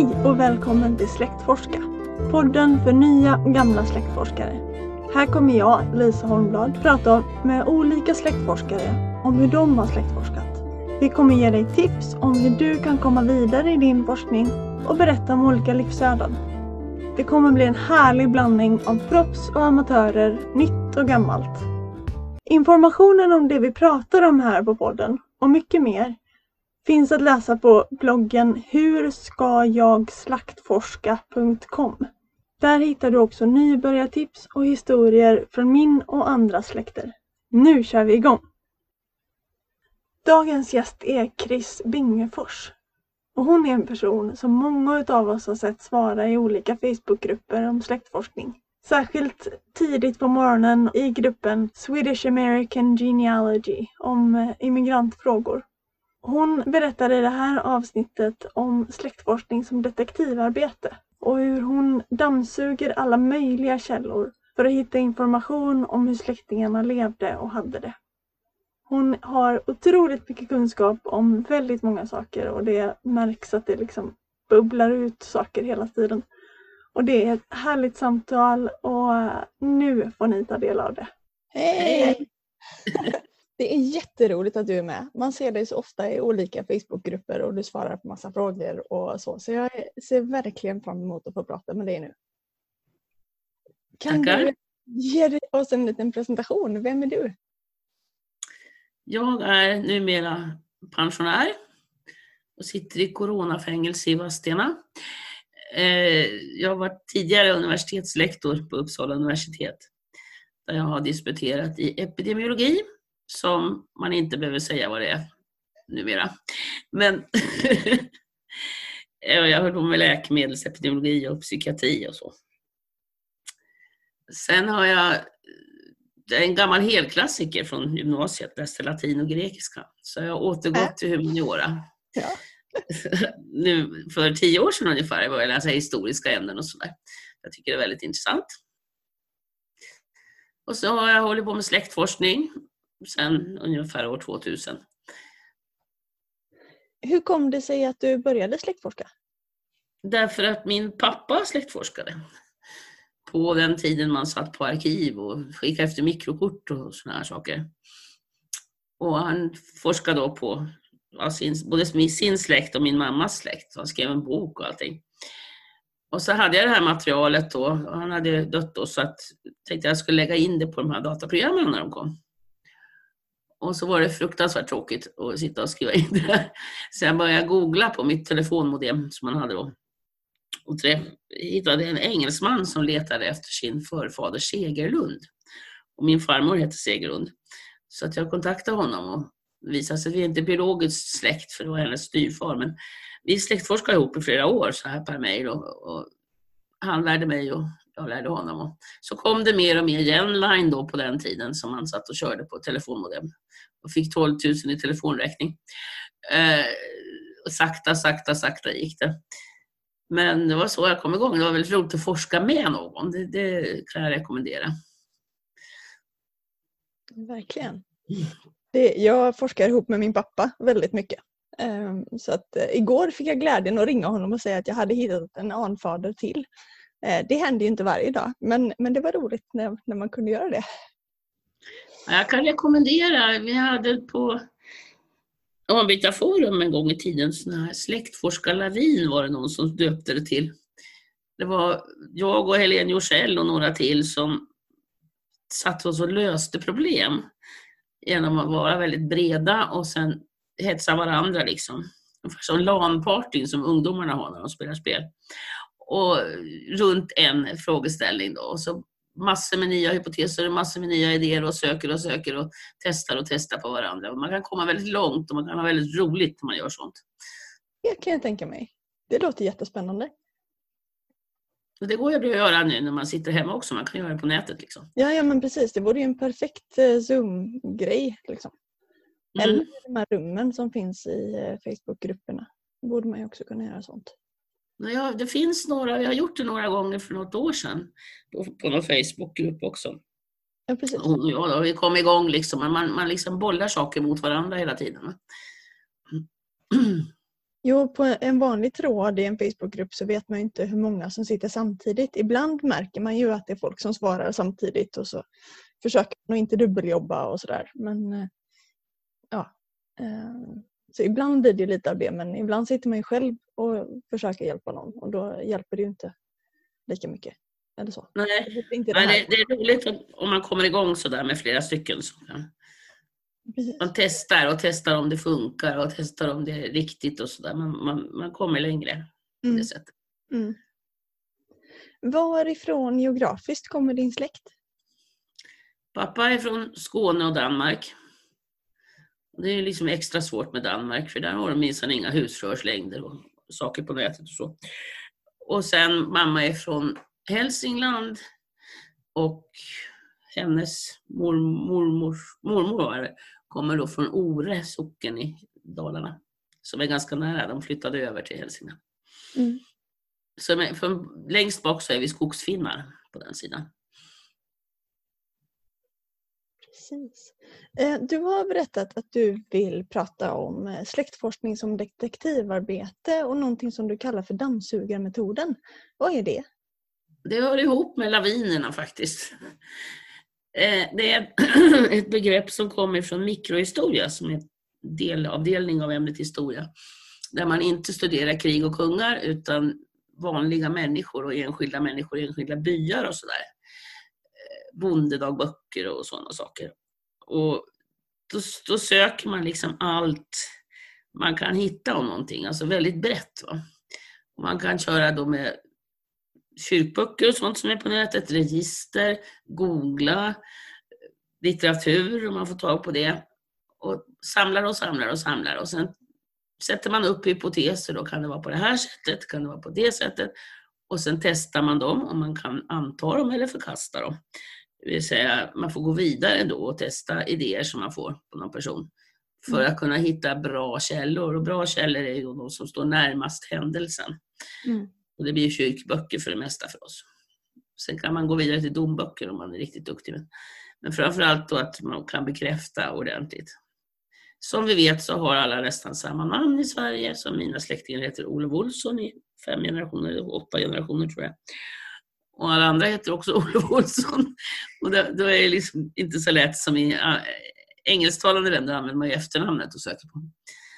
Hej och välkommen till Släktforska, podden för nya och gamla släktforskare. Här kommer jag, Lisa Holmblad, prata med olika släktforskare om hur de har släktforskat. Vi kommer ge dig tips om hur du kan komma vidare i din forskning och berätta om olika livsöden. Det kommer bli en härlig blandning av proffs och amatörer, nytt och gammalt. Informationen om det vi pratar om här på podden och mycket mer finns att läsa på bloggen hurskajagslaktforska.com. Där hittar du också nybörjartips och historier från min och andra släkter. Nu kör vi igång! Dagens gäst är Chris Bingefors. Och hon är en person som många av oss har sett svara i olika Facebookgrupper om släktforskning. Särskilt tidigt på morgonen i gruppen Swedish American Genealogy om immigrantfrågor. Hon berättade i det här avsnittet om släktforskning som detektivarbete och hur hon dammsuger alla möjliga källor för att hitta information om hur släktingarna levde och hade det. Hon har otroligt mycket kunskap om väldigt många saker och det märks att det liksom bubblar ut saker hela tiden. Och det är ett härligt samtal och nu får ni ta del av det. Hej! Det är jätteroligt att du är med. Man ser dig så ofta i olika Facebookgrupper och du svarar på massa frågor och så. Så jag ser verkligen fram emot att få prata med dig nu. Kan Tackar. du ge oss en liten presentation? Vem är du? Jag är numera pensionär och sitter i coronafängelse i Vadstena. Jag var tidigare universitetslektor på Uppsala universitet där jag har disputerat i epidemiologi, som man inte behöver säga vad det är numera. Men jag höll på med läkemedelsepidemiologi och psykiatri och så. Sen har jag en gammal helklassiker från gymnasiet, läste latin och grekiska. Så jag har återgått till humaniora. Ja. Nu för 10 år sedan ungefär började jag läsa historiska ämnen och sådär. Jag tycker det är väldigt intressant. Och så har jag hållit på med släktforskning sedan ungefär år 2000. Hur kom det sig att du började släktforska? Därför att min pappa släktforskade. På den tiden man satt på arkiv och skickade efter mikrokort och såna här saker. Och han forskade då på både sin släkt och min mammas släkt. Han skrev en bok och allting. Och så hade jag det här materialet då. Och han hade dött då, så att jag tänkte jag skulle lägga in det på de här dataprogrammen när de kom. Och så var det fruktansvärt tråkigt att sitta och skriva in det här. Så jag började googla på mitt telefonmodem som man hade då. Och hittade en engelsman som letade efter sin förfader Segerlund. Och min farmor heter Segerlund. Så att jag kontaktade honom och visade sig att vi inte är biologiskt släkt, för det var hennes styvfar. Men vi släktforskade ihop i flera år så här per mejl. Och han lärde mig och jag lärde honom. Och så kom det mer och mer genline då på den tiden som han satt och körde på telefonmodem. Och fick 12 000 i telefonräkning. Och sakta gick det. Men det var så jag kom igång. Det var väldigt roligt att forska med någon. Det kan jag rekommendera. Verkligen. Jag forskar ihop med min pappa väldigt mycket. Så att igår fick jag glädjen att ringa honom och säga att jag hade hittat en anfader till. Det händer ju inte varje dag. Men det var roligt när man kunde göra det. Jag kan rekommendera. Vi hade på Avbytarforum en gång i tiden sån här släktforskarlavin var det någon som döpte det till. Det var jag och Helene Jorsell och några till som satt oss och löste problem genom att vara väldigt breda och sen hetsa varandra liksom. Som LAN-partyn som ungdomarna har när de spelar spel. Och runt en frågeställning då. Och så massor med nya hypoteser och massor med nya idéer och söker och testar på varandra. Och man kan komma väldigt långt och man kan ha väldigt roligt när man gör sånt. Det kan jag tänka mig. Det låter jättespännande. Och det går ju att göra nu när man sitter hemma också. Man kan göra det på nätet liksom. Ja men precis. Det vore ju en perfekt Zoom-grej liksom. Eller de här rummen som finns i Facebookgrupperna. Borde man ju också kunna göra sånt. Ja, det finns några. Jag har gjort det några gånger för något år sedan. På någon Facebookgrupp också. Ja, precis. Och vi kom igång liksom. Man liksom bollar saker mot varandra hela tiden. Jo, på en vanlig tråd i en Facebookgrupp så vet man ju inte hur många som sitter samtidigt. Ibland märker man ju att det är folk som svarar samtidigt och så försöker man inte dubbeljobba och sådär. Men ja, så ibland blir det lite av det, men ibland sitter man ju själv och försöker hjälpa någon och då hjälper det ju inte lika mycket. Eller så. Nej, det är inte det är roligt om man kommer igång så där med flera stycken. Så. Man testar om det funkar och testar om det är riktigt och sådär. Man kommer längre på det sättet. Mm. Varifrån geografiskt kommer din släkt? Pappa är från Skåne och Danmark. Det är liksom extra svårt med Danmark för där har de minsann inga husrörslängder och saker på nätet och så. Och sen mamma är från Hälsingland och hennes mormor kommer då från Ore socken i Dalarna som är ganska nära. De flyttade över till Hälsingland. Mm. Så från längst bak så är vi skogsfinnar på den sidan. Precis. Du har berättat att du vill prata om släktforskning som detektivarbete och någonting som du kallar för dammsugarmetoden. Vad är det? Det hör ihop med lavinerna faktiskt. Det är ett begrepp som kommer från mikrohistoria som är delavdelning av ämnet historia. Där man inte studerar krig och kungar utan vanliga människor och enskilda byar och sådär. Bondedagböcker och sådana saker. Och då söker man liksom allt man kan hitta om någonting, alltså väldigt brett. Va? Och man kan köra då med kyrkböcker och sånt som är på nätet, register, googla, litteratur om man får tag på det. Och samlar och sen sätter man upp hypoteser. Då kan det vara på det här sättet, kan det vara på det sättet. Och sen testar man dem om man kan anta dem eller förkasta dem. Det vill säga man får gå vidare då och testa idéer som man får på någon person. För att kunna hitta bra källor. Och bra källor är ju de som står närmast händelsen. Mm. Och det blir kyrkböcker för det mesta för oss. Sen kan man gå vidare till domböcker om man är riktigt duktig. Men framförallt då att man kan bekräfta ordentligt. Som vi vet så har alla nästan samma namn i Sverige. Som mina släktingar heter Olof Olsson i 5 generationer, 8 generationer tror jag. Och alla andra heter också Olof Olsson. Och då är det liksom inte så lätt som i engelsktalande länder använder man ju efternamnet och söker på.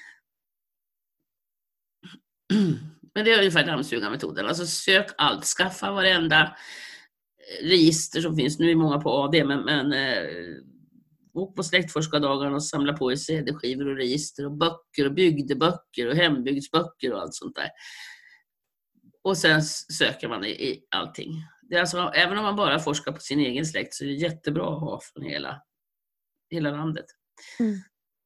Men det är ungefär dammsugarmetoden. Alltså sök allt, skaffa varenda register som finns. Nu är många på AD, men åk på släktforskardagarna och samla på i CD-skivor och register och böcker och bygdeböcker och hembygdsböcker och allt sånt där. Och sen söker man i allting. Det är alltså, även om man bara forskar på sin egen släkt så är det jättebra att ha från hela landet. Mm.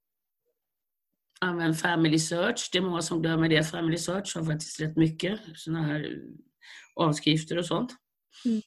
Använd Family Search. Det är många som glömmer det. Family Search har faktiskt rätt mycket såna här avskrifter och sånt. Mm.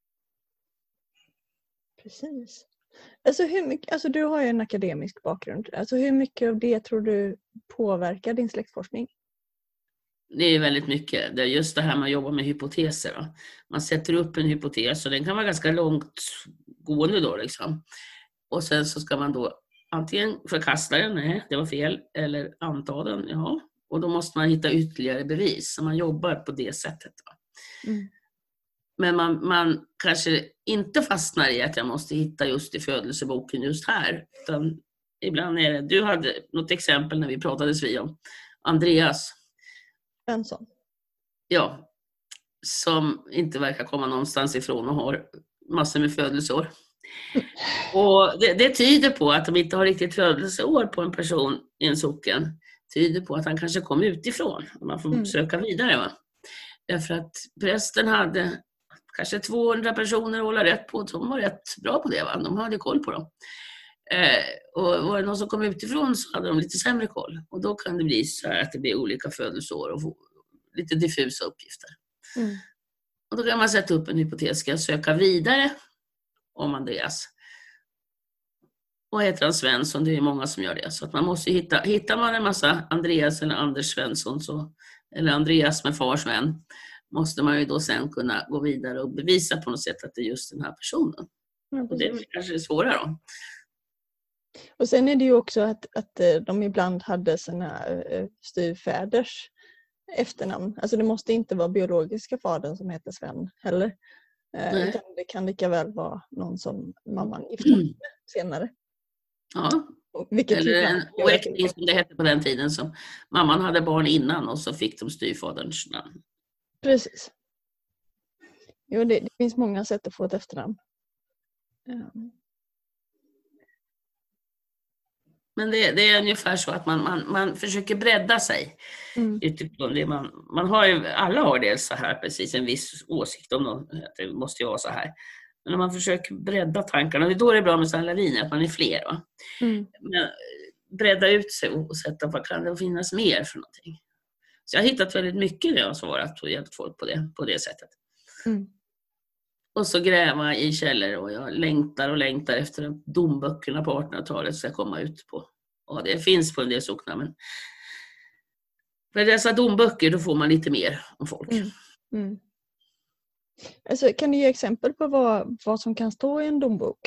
Precis. Alltså du har ju en akademisk bakgrund. Alltså hur mycket av det tror du påverkar din släktforskning? Det är väldigt mycket. Det är just det här med att jobba med hypoteser. Va? Man sätter upp en hypotes och den kan vara ganska långtgående då liksom. Och sen så ska man då antingen förkasta den, nej det var fel, eller anta den, ja. Och då måste man hitta ytterligare bevis. Så man jobbar på det sättet. Va? Mm. Men man kanske inte fastnar i att jag måste hitta just i födelseboken just här. Utan ibland är det, du hade något exempel när vi pratades vid om Andreas. Svensson. Ja, som inte verkar komma någonstans ifrån och har massor med födelseår. Och det tyder på att de inte har riktigt födelseår på en person i en socken. Tyder på att han kanske kom utifrån. Man får söka vidare. Va? Därför att prästen hade kanske 200 personer att hålla rätt på. De var rätt bra på det. Va? De hade koll på dem. Och var det någon som kom utifrån så hade de lite sämre koll. Och då kan det bli så här att det blir olika födelseår och lite diffusa uppgifter. Mm. Och då kan man sätta upp en hypotes. Ska jag söka vidare om Andreas? Och heter han Svensson, det är många som gör det. Så att man måste hittar man en massa Andreas eller Anders Svensson eller Andreas med fars vän, måste man ju då sen kunna gå vidare och bevisa på något sätt att det är just den här personen. Och det är kanske svårare då. Och sen är det ju också att de ibland hade sina styvfäders efternamn. Alltså det måste inte vara biologiska fadern som heter Sven heller. Utan det kan lika väl vara någon som mamman gifte sig med senare. Ja, Vilket eller en oäkting som det hette på den tiden, som mamman hade barn innan och så fick de styvfaderns namn. Precis. Jo, det finns många sätt att få ett efternamn. Men det är ungefär så att man försöker bredda sig. Utifrån det man har ju, alla har det så här, precis en viss åsikt om att det måste ju vara så här. Men när man försöker bredda tankarna, det är då det är bra med sådana laviner, att man är fler. Va? Men bredda ut sig och sätta, vad kan det finnas mer för någonting? Så jag har hittat väldigt mycket när jag har svarat och hjälpt folk på det sättet. Och så gräva i källor, och jag längtar och längtar efter att domböckerna på 1800-talet ska komma ut på. Och det finns på en del socknar, men för dessa domböcker då får man lite mer om folk. Alltså, kan du ge exempel på vad som kan stå i en dombok?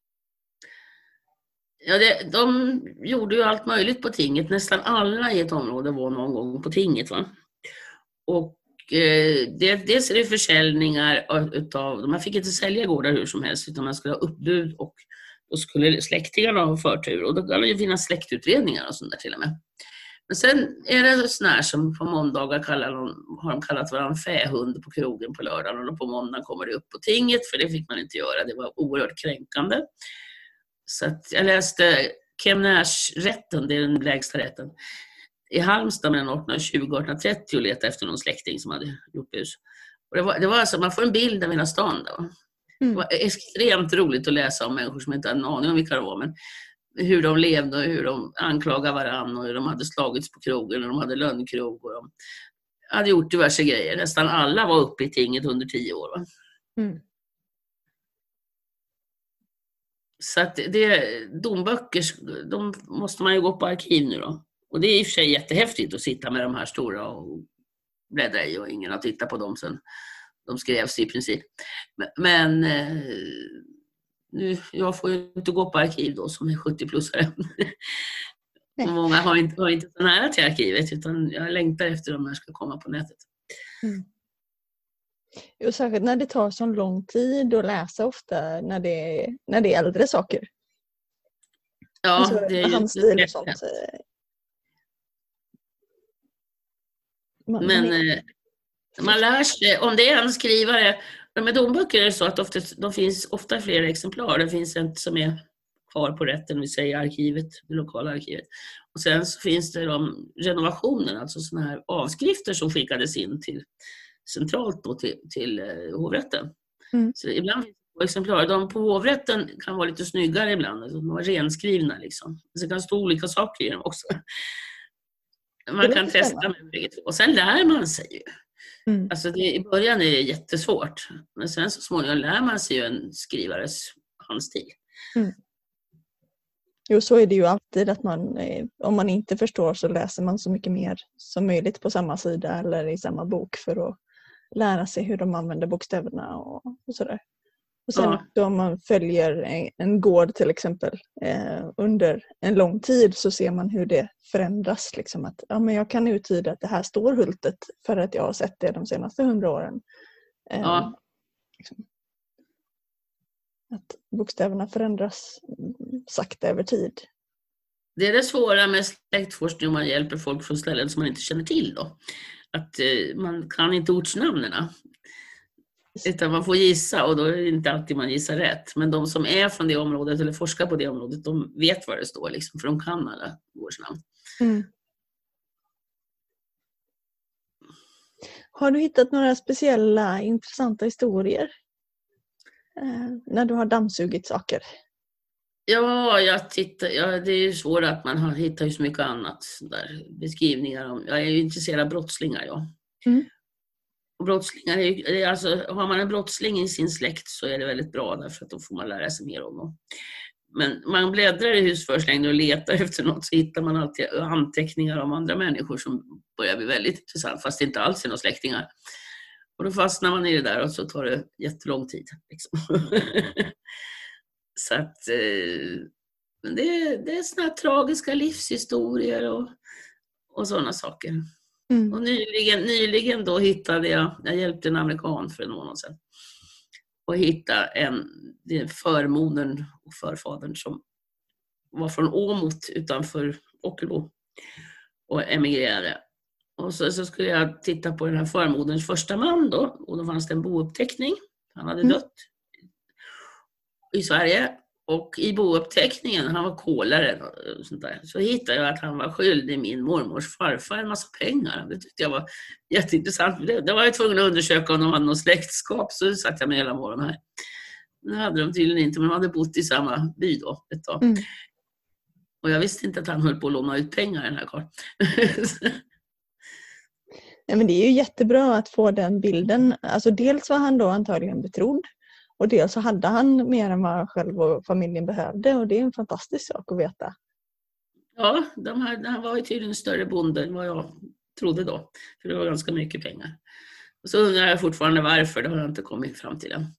Ja, de gjorde ju allt möjligt på tinget. Nästan alla i ett område var någon gång på tinget. Va? Och dels är det försäljningar utav, man fick inte sälja gårdar hur som helst, utan man skulle ha uppbud, och då skulle släktingarna ha förtur, och då kan det ju finnas släktutredningar och sånt där till och med. Men sen är det sån här som på måndagar har de kallat varandra fähund på krogen på lördagen, och på måndagen kommer det upp på tinget, för det fick man inte göra, det var oerhört kränkande. Så att jag läste Kemnärsrätten, det är den lägsta rätten, i Halmstad mellan 1820 och 1830 och letade efter någon släkting som hade gjort bus. Och det var alltså, man får en bild av hela stan då. Det var extremt roligt att läsa om människor som inte hade en aning om vilka det var, men hur de levde och hur de anklagade varandra och hur de hade slagits på krogen och de hade lönnkrog och de hade gjort diverse grejer. Nästan alla var uppe i tinget under 10 år. Va? Så att domböcker, de måste man ju gå på arkiv nu då. Och det är i och för sig jättehäftigt att sitta med de här stora och bläddra i, och ingen har tittat på dem sen de skrevs i princip. Men nu, jag får ju inte gå på arkiv då som är 70-plussare. Många har inte så nära till arkivet, utan jag längtar efter de här ska komma på nätet. Jo, särskilt när det tar så lång tid att läsa, ofta när det är äldre saker. Ja, alltså, det är ju handstil och sånt. Man lär sig, om det är en skrivare, med domböcker är det så att de finns ofta flera exemplar. Det finns ett som är kvar på rätten, vi säger arkivet, det lokala arkivet. Och sen så finns det de renovationen, alltså såna här avskrifter som skickades in till centralt då till hovrätten. Så ibland finns det exemplar. De på hovrätten kan vara lite snyggare ibland, alltså de var renskrivna liksom. Så det kan stå olika saker i dem också. Man kan testa med bägge två. Och sen lär man sig ju. Alltså i början är det jättesvårt. Men sen så småningom lär man sig ju en skrivares handstil. Jo, så är det ju alltid, att om man inte förstår så läser man så mycket mer som möjligt på samma sida eller i samma bok för att lära sig hur de använder bokstäverna och sådär. Och sen om man följer en gård till exempel under en lång tid, så ser man hur det förändras. Liksom att men jag kan uttyda att det här står Hultet för att jag har sett det de senaste 100 åren. Liksom. Att bokstäverna förändras sakta över tid. Det är det svåra med släktforskning, om man hjälper folk från ställen som man inte känner till då. Att man kan inte ortsnamnen. Utan man får gissa, och då är det inte alltid man gissar rätt. Men de som är från det området eller forskar på det området, de vet vad det står liksom, för de kan alla gårdsnamn. Har du hittat några speciella intressanta historier när du har dammsugit saker? Ja, det är ju svårt att man hittar ju så mycket annat där, beskrivningar om. Jag är ju intresserad av brottslingar, ja. Och brottslingar är alltså, har man en brottsling i sin släkt så är det väldigt bra, därför att då får man lära sig mer om dem. Men man bläddrar i husförslängder och letar efter något, så hittar man alltid anteckningar om andra människor som börjar bli väldigt intressant, fast det inte alls är några släktingar. Och då fastnar man i det där, och så tar det jättelång tid. Liksom. Så att Men det är såna här tragiska livshistorier och sådana saker. Och nyligen då hittade jag hjälpte en amerikan för en månad sedan. Och hitta förmodern och förfadern som var från Åmot utanför Ockelbo och emigrerade. Och så skulle jag titta på den här förmoderns första man då, och då fanns det en bouppteckning. Han hade dött i Sverige, och i bouppteckningen, han var kolare och sånt där, så hittade jag att han var skyldig min mormors farfar en massa pengar. Det tyckte jag var jätteintressant. Det var jag tvungen att undersöka om de hade något släktskap, så satt jag med hela morgonen här. Det hade de tydligen inte, men de hade bott i samma by då ett tag. Och jag visste inte att han höll på att låna ut pengar, den här karln. Ja, men det är ju jättebra att få den bilden. Alltså dels var han då antagligen betrodd, och dels så hade han mer än vad själv och familjen behövde, och det är en fantastisk sak att veta. Ja, han var ju tydligen en större bonde än vad jag trodde då, för det var ganska mycket pengar. Och så undrar jag fortfarande varför, det har jag inte kommit fram till än.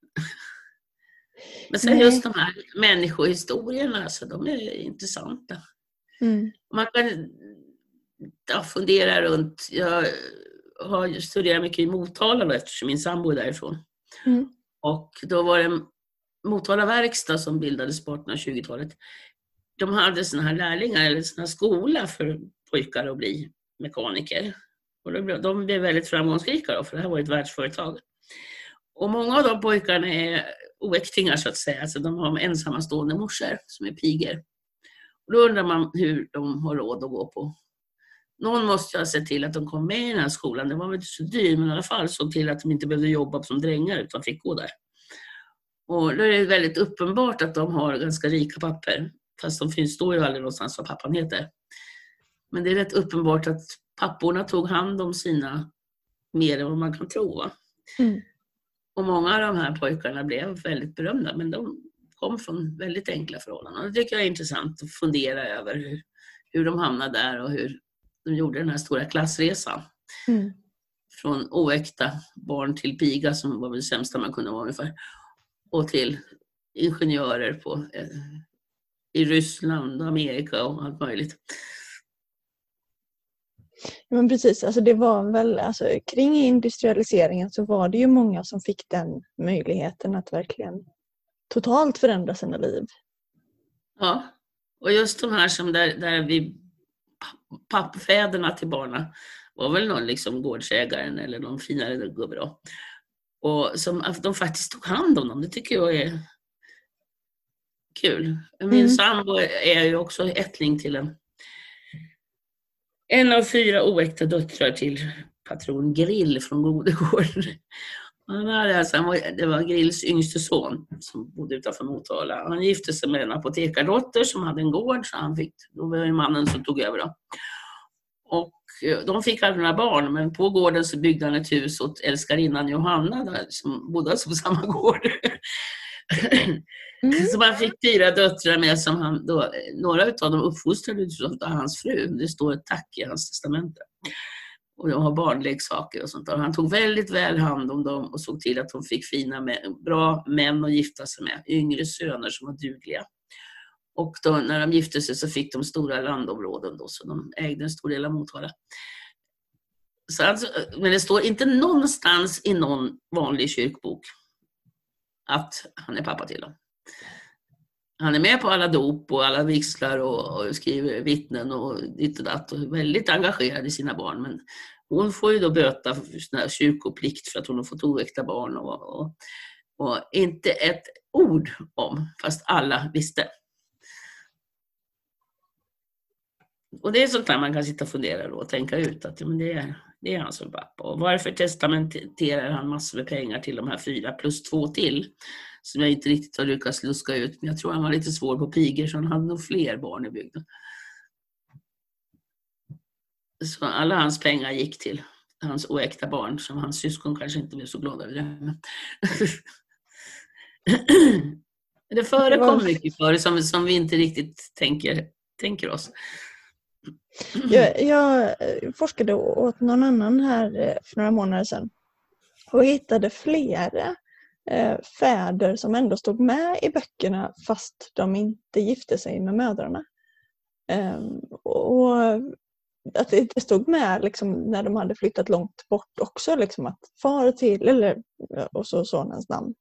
Men sen just de här människohistorierna, alltså, de är intressanta. Man kan fundera runt. Jag har studerat mycket i Motala då, eftersom min sambo är därifrån. Och då var det en Motala verkstad som bildades på 1820-talet. De hade såna här lärlingar, eller såna här skola för pojkar att bli mekaniker. Och de blev väldigt framgångsrika då, för det här var ett världsföretag. Och många av de pojkarna är oäktingar så att säga. Alltså de har ensamma stående morsor som är piger. Och då undrar man hur de har råd att gå på. Någon måste ha sett till att de kom med i den här skolan. Det var väl inte så dyrt, men i alla fall såg till att de inte behövde jobba som drängar utan fick gå där. Och då är det väldigt uppenbart att de har ganska rika papper. Fast de står ju aldrig någonstans vad pappan heter. Men det är rätt uppenbart att papporna tog hand om sina mer än vad man kan tro. Va? Och många av de här pojkarna blev väldigt berömda, men de kom från väldigt enkla förhållanden. Och det tycker jag är intressant att fundera över hur de hamnade där och hur de gjorde den här stora klassresan. Från oäkta barn till piga, som var det sämsta man kunde vara ungefär, och till ingenjörer i Ryssland, Amerika och allt möjligt. Men precis, alltså det var väl, alltså, kring industrialiseringen så var det ju många som fick den möjligheten att verkligen totalt förändra sina liv. Ja, och just de här som där vi pappfäderna till barnen var väl någon liksom gårdsägaren eller någon finare gubbe då. Och som att de faktiskt tog hand om dem, det tycker jag är kul. Min sambo är ju också ättling till en av 4 oäkta döttrar till patron Grill från Godegård. Det var Grills yngste son som bodde utanför Motala. Han gifte sig med en apotekardotter som hade en gård, så då var det mannen som tog över då. Och de fick aldrig några barn, men på gården så byggde han ett hus åt älskarinnan Johanna där, som bodde på samma gård. Så man fick 4 döttrar med, som han då, några av dem uppfostrades av hans fru. Det står ett tack i hans testamente. Och de har barnleksaker och sånt där. Han tog väldigt väl hand om dem och såg till att de fick bra män att gifta sig med. Yngre söner som var dugliga. Och då, när de gifte sig så fick de stora landområden då, så de ägde en stor del av Motala. Så alltså, men det står inte någonstans i någon vanlig kyrkbok att han är pappa till dem. Han är med på alla dop och alla vigslar och skriver vittnen och ditt och datt och är väldigt engagerad i sina barn. Men hon får ju då böta för sån här kyrkoplikt för att hon har fått oäkta barn och inte ett ord om, fast alla visste. Och det är sånt där man kan sitta och fundera och tänka ut att men det är han som pappa. Och varför testamenterar han massor med pengar till de här 4 plus 2 till? Som jag inte riktigt har lyckats luska ut. Men jag tror han var lite svår på piger, så han hade nog fler barn i bygden. Så alla hans pengar gick till hans oäkta barn, som hans syskon kanske inte blev så glada över det. Det förekom mycket för som vi inte riktigt tänker oss. Jag forskade åt någon annan här för några månader sedan och hittade flera fäder som ändå stod med i böckerna fast de inte gifte sig med mödrarna. Och att det stod med liksom, när de hade flyttat långt bort också, liksom, att far till, eller och så sonens namn.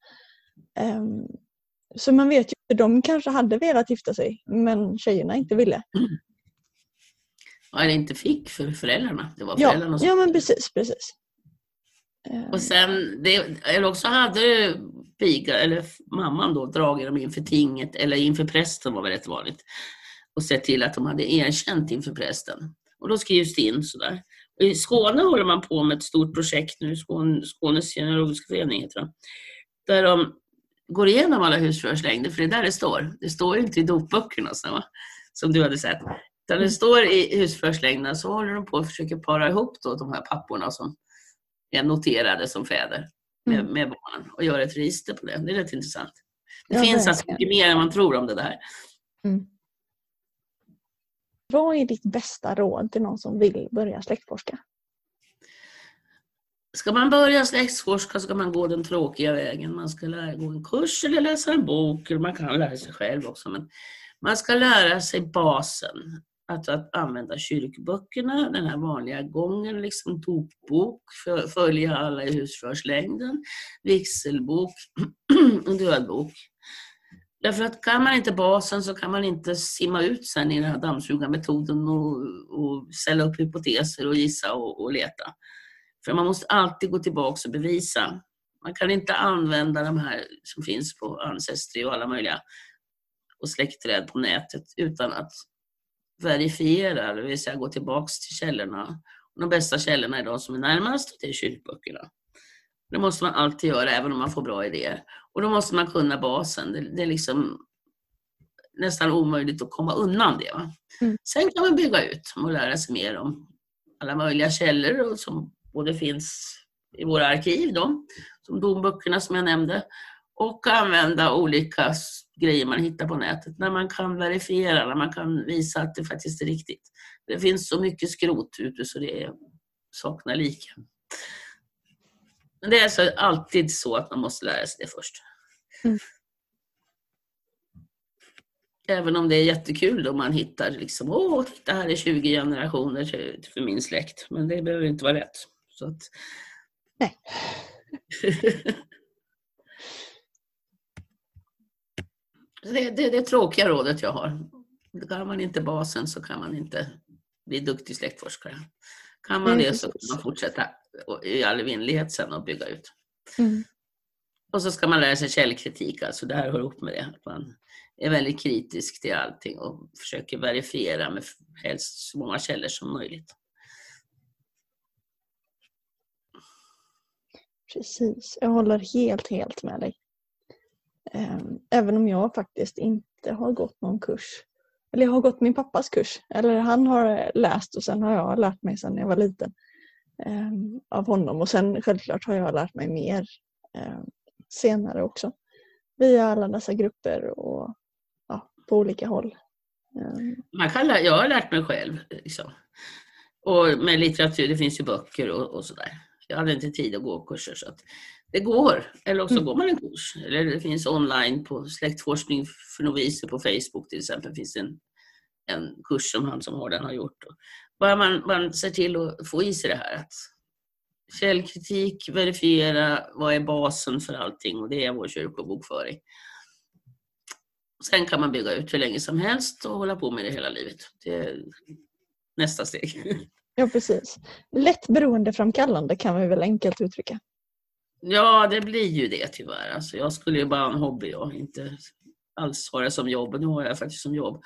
Så man vet ju att de kanske hade velat gifta sig, men tjejerna inte ville. Ja, eller inte fick för föräldrarna. Det var föräldrarna som... Ja, men precis. Och sen, eller också hade piga, eller mamman då, dragit dem inför tinget, eller inför prästen var väldigt vanligt. Och sett till att de hade erkänt inför prästen. Och då skrivs det in sådär. Och i Skåne håller man på med ett stort projekt nu, Skånes genealogiska förening heter det. Där de går igenom alla husförhörslängder, för det är där det står. Det står inte i dopböckerna som du hade sett. Utan det står i husförhörslängderna, så håller de på att försöka para ihop då de här papporna som är noterade som fäder med barnen och göra ett register på det. Det är rätt intressant. Det finns alltså mycket mer än man tror om det där. Vad är ditt bästa råd till någon som vill börja släktforska? Ska man börja släktforska ska man gå den tråkiga vägen. Man ska gå en kurs eller läsa en bok. Eller man kan lära sig själv också. Men man ska lära sig basen. Att använda kyrkböckerna, den här vanliga gången, liksom dopbok, följa alla i husförhörslängden, vigselbok och dödbok. Därför att kan man inte basen så kan man inte simma ut sen i den här dammsugarmetoden och ställa upp hypoteser och gissa och leta. För man måste alltid gå tillbaka och bevisa. Man kan inte använda de här som finns på Ancestry och alla möjliga och släktträd på nätet utan att verifiera, det vill säga gå tillbaka till källorna. Och de bästa källorna är de som är närmast, det är kyrkböckerna. Det måste man alltid göra även om man får bra idéer. Och då måste man kunna basen. Det är liksom nästan omöjligt att komma undan det. Va? Sen kan man bygga ut och lära sig mer om alla möjliga källor som både finns i våra arkiv då, som domböckerna som jag nämnde, och använda olika grejer man hittar på nätet när man kan verifiera, när man kan visa att det faktiskt är riktigt. Det finns så mycket skrot ute så det saknar lika. Men det är alltså alltid så att man måste lära sig det först. Även om det är jättekul då man hittar liksom, det här är 20 generationer för min släkt. Men det behöver inte vara rätt. Så att... Nej. Det är det tråkiga rådet jag har. Kan man inte basen så kan man inte bli duktig släktforskare. Kan man det så kan man fortsätta i all evinnerlighet sen och bygga ut. Och så ska man lära sig källkritik. Alltså det här hör ihop med det. Att man är väldigt kritisk till allting och försöker verifiera med helst så många källor som möjligt. Precis, jag håller helt med dig. Även om jag faktiskt inte har gått någon kurs. Eller jag har gått min pappas kurs. Eller han har läst och sen har jag lärt mig sedan jag var liten. Av honom. Och sen självklart har jag lärt mig mer senare också. Via alla dessa grupper och på olika håll. Jag har lärt mig själv. Liksom. Och med litteratur, det finns ju böcker och sådär. Jag hade inte tid att gå kurser så att det går. Eller också går man en kurs. Eller det finns online på släktforskning för noviser på Facebook till exempel. Finns en kurs som han som har den har gjort. Bara man ser till att få i sig det här. Att källkritik, verifiera, vad är basen för allting. Och det är vår kyrkobokföring. Sen kan man bygga ut hur länge som helst och hålla på med det hela livet. Det är nästa steg. Ja, precis. Lätt beroendeframkallande kan vi väl enkelt uttrycka. Ja, det blir ju det tyvärr. Alltså, jag skulle ju bara ha en hobby och inte alls ha det som jobb. Och nu har jag faktiskt som jobb.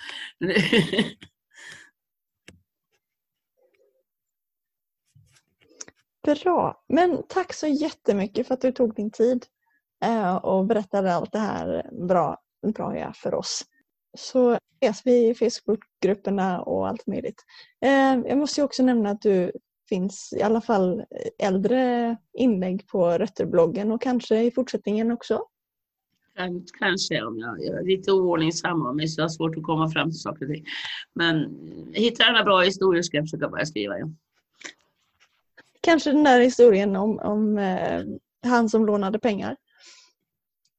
Bra, men tack så jättemycket för att du tog din tid och berättade allt det här bra för oss. Så ses vi i Facebookgrupperna och allt möjligt. Jag måste ju också nämna att du finns i alla fall äldre inlägg på Rötterbloggen och kanske i fortsättningen också. Kanske om jag är lite oordningsam av mig så jag har svårt att komma fram till saker och ting. Men hittar alla bra historier ska jag försöka börja skriva. Ja. Kanske den där historien om han som lånade pengar.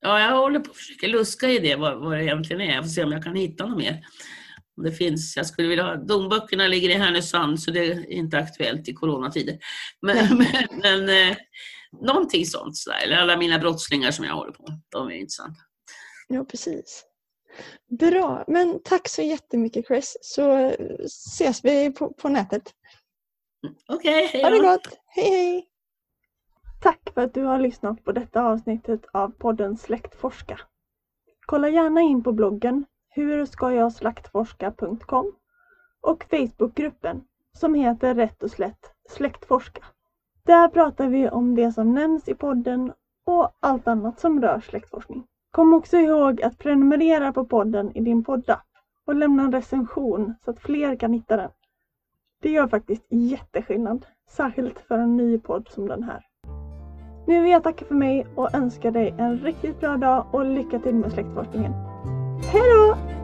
Ja, jag håller på att försöka luska i det, vad det egentligen är. Jag får se om jag kan hitta något mer. Det finns, jag skulle vilja ha, domböckerna ligger i Härnösand så det är inte aktuellt i coronatider. Men någonting sånt sådär. Eller alla mina brottslingar som jag håller på. De är intressanta. Ja, precis. Bra, men tack så jättemycket Chris. Så ses vi på nätet. Okej, hej då. Ha det gott. Hej hej. Tack för att du har lyssnat på detta avsnittet av podden Släktforska. Kolla gärna in på bloggen hurskajagsläktforska.com och Facebookgruppen som heter rätt och slätt Släktforska. Där pratar vi om det som nämns i podden och allt annat som rör släktforskning. Kom också ihåg att prenumerera på podden i din poddapp och lämna en recension så att fler kan hitta den. Det gör faktiskt jätteskillnad, särskilt för en ny podd som den här. Nu vill jag tacka för mig och önska dig en riktigt bra dag och lycka till med släktforskningen. Hej då!